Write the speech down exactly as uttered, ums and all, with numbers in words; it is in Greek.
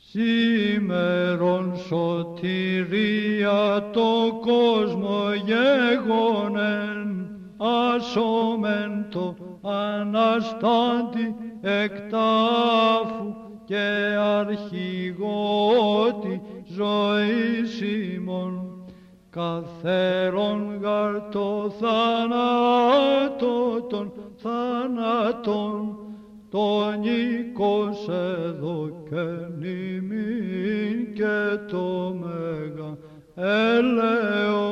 Σήμερον σωτηρία το κόσμο γέγονεν, ασώμεν το Αναστάντη εκτάφου και αρχηγότη ζωής ημών. Καθέρον γαρ το θάνατο των θάνατων, τον οίκος εδωκεν ημίν και το μέγα ελέον.